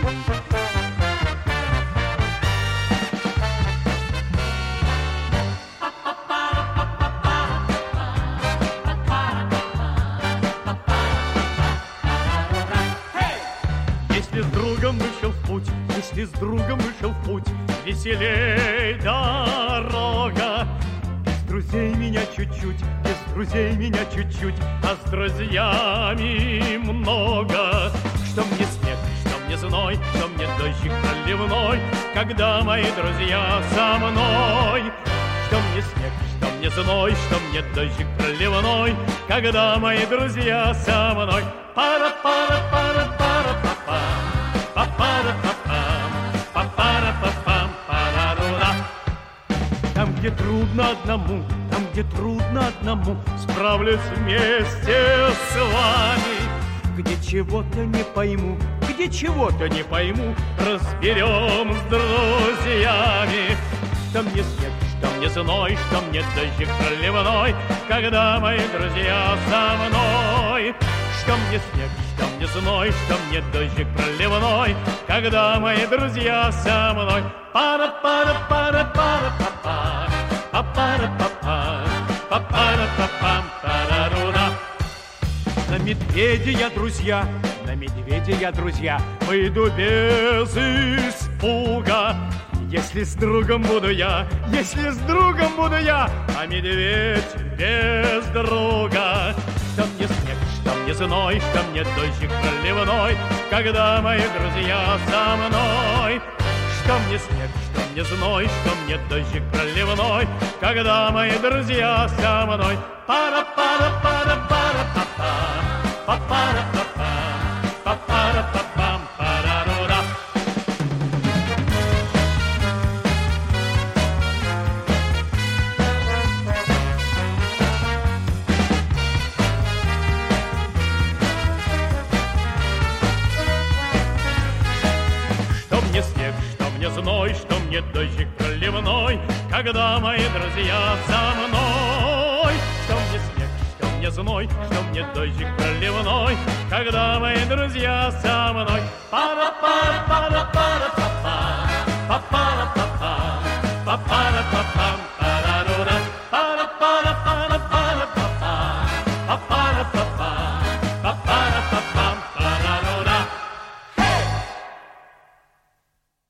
Если с другом вышел в путь, если с другом вышел в путь, веселей дорога. Без друзей меня чуть-чуть, без друзей меня чуть-чуть, а с друзьями много. Что мне снег, что мне зной, что мне дождик проливной, когда мои друзья со мной. Что мне снег, что мне зной, что мне дождик проливной, когда мои друзья со мной. Пара-пара-пара-пара-па-па, па-пара-па-пам, па-пара-па-пам, пара-ру-ра. Там, где трудно одному, там, где трудно одному, справлюсь вместе с вами. Где чего-то не пойму, где чего-то не пойму, разберем с друзьями. Что мне снег, что мне зной, что мне дождик проливной, когда мои друзья со мной. Что мне снег, что мне зной, что мне дождик проливной, когда мои друзья со мной. Пара-пара-пара-пара-па-па, па-пара-па-па, па-пара-па-пам, пара-ру-ра. На медведя я, друзья, на медведя я, друзья, выйду без испуга. Если с другом буду я, если с другом буду я, а медведь без друга. Что мне снег, что мне зной, что мне дождик проливной, когда мои друзья со мной. Что мне снег, что мне зной, что мне дождик проливной, когда мои друзья со мной. Пара-пара-пара-пара-па-па, па-пара-па-пам, па-пара-па-пам, пара-ру-ра. Что мне снег, что мне зной, что мне дождик проливной, когда мои друзья со мной. Что мне снег, что мне зной, что мне дождик проливной, когда мои друзья со мной. Пара-пара-пара.